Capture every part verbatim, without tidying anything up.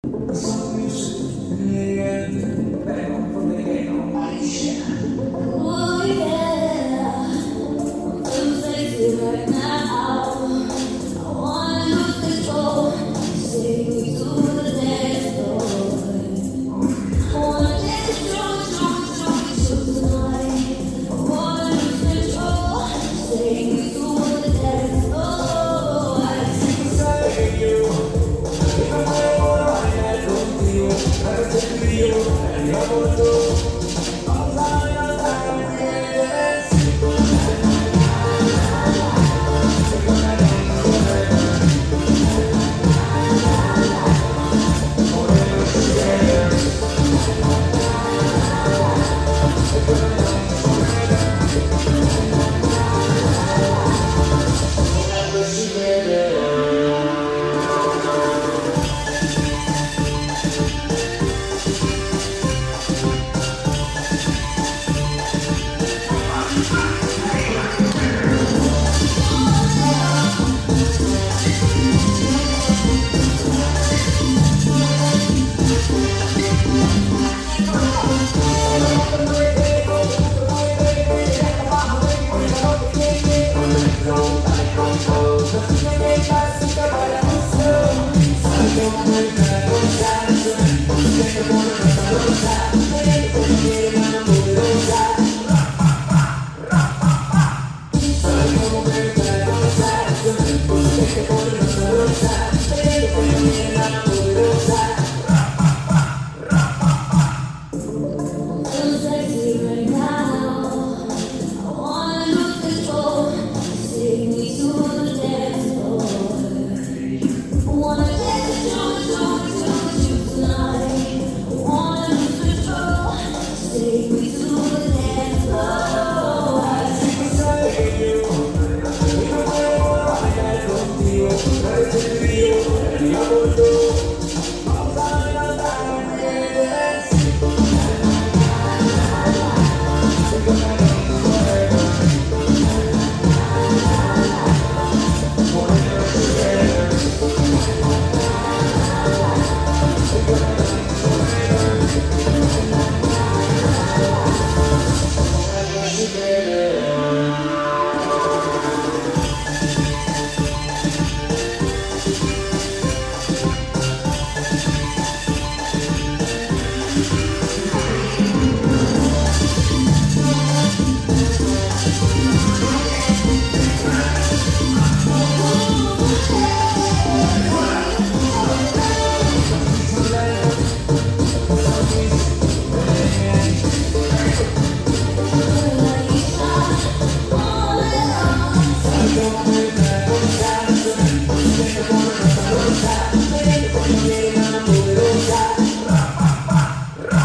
Oh yeah, I'm sexy right now. I wanna lose control, take me to the dance floor. I wanna dance strong, strong, strong, strong tonight. I wanna lose control, take me to the dance floor. I see you, even when I don't feel, I take you, and I will do.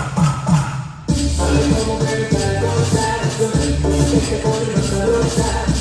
Como que te gusta,